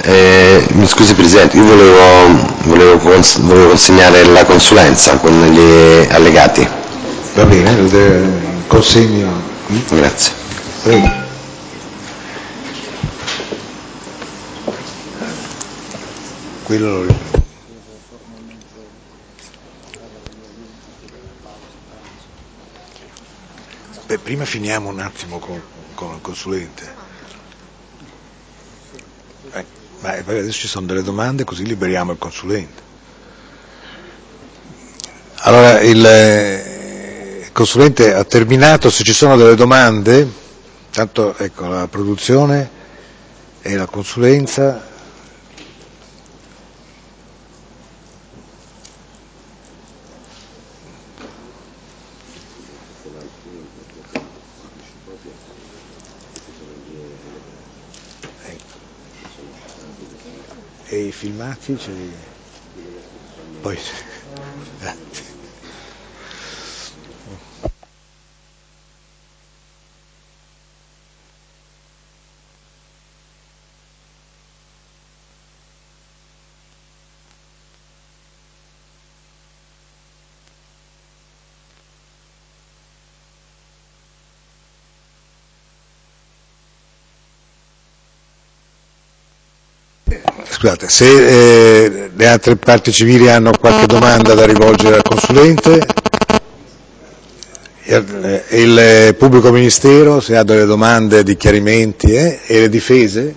Mi scusi Presidente, io volevo consegnare la consulenza con gli allegati. Va bene, consegno. Grazie. Prego. Quello lo riprendo. Beh, prima finiamo un attimo con il consulente. Ma adesso ci sono delle domande, così liberiamo il consulente. Allora, il consulente ha terminato, se ci sono delle domande, tanto ecco la produzione e la consulenza. E i filmati poi grazie. Scusate, se le altre parti civili hanno qualche domanda da rivolgere al consulente, il pubblico ministero se ha delle domande di chiarimenti e le difese?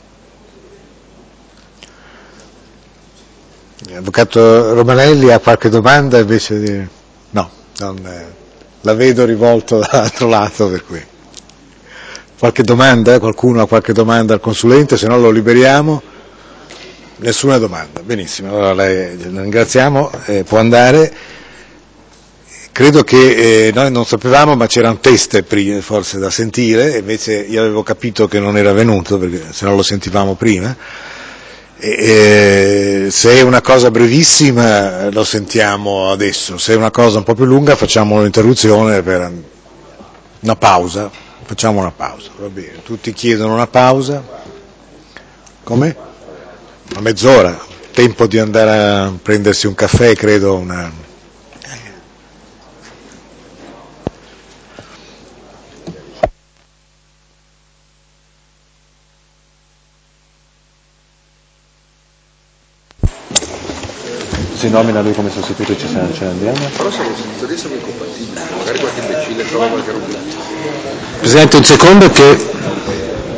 L'avvocato Romanelli ha qualche domanda invece di... No, la vedo rivolto dall'altro lato, per cui. Qualche domanda? Qualcuno ha qualche domanda al consulente? Se no lo liberiamo. Nessuna domanda, benissimo, allora lei ringraziamo, può andare. Credo che noi non sapevamo, ma c'era un test forse da sentire, invece io avevo capito che non era venuto, perché se no lo sentivamo prima. Se è una cosa brevissima lo sentiamo adesso, se è una cosa un po' più lunga facciamo un'interruzione per una pausa, facciamo una pausa, va bene, tutti chiedono una pausa. Come? Una mezz'ora, tempo di andare a prendersi un caffè, credo, Si nomina lui come sostituto e ce ne andiamo? Però siamo incompatibili, magari qualche imbecille trova qualche roba. Presidente, un secondo che